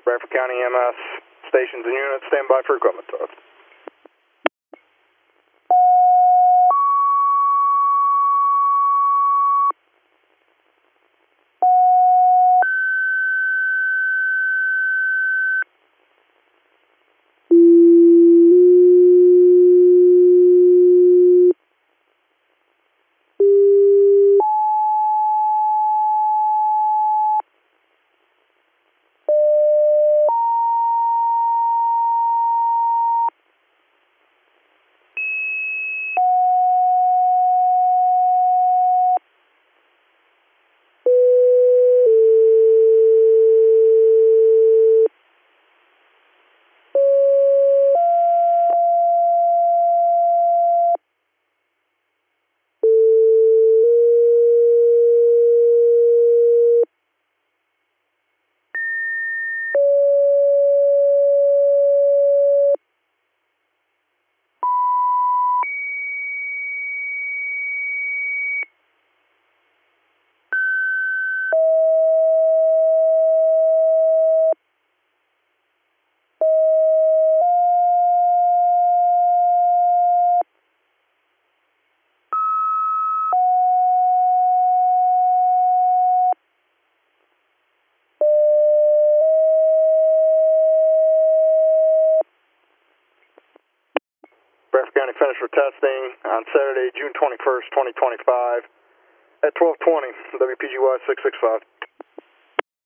Bradford County EMS stations and units, stand by for equipment test. Bradford County finished for testing on Saturday, June 21st, 2025 at 12:20, WPGY 665.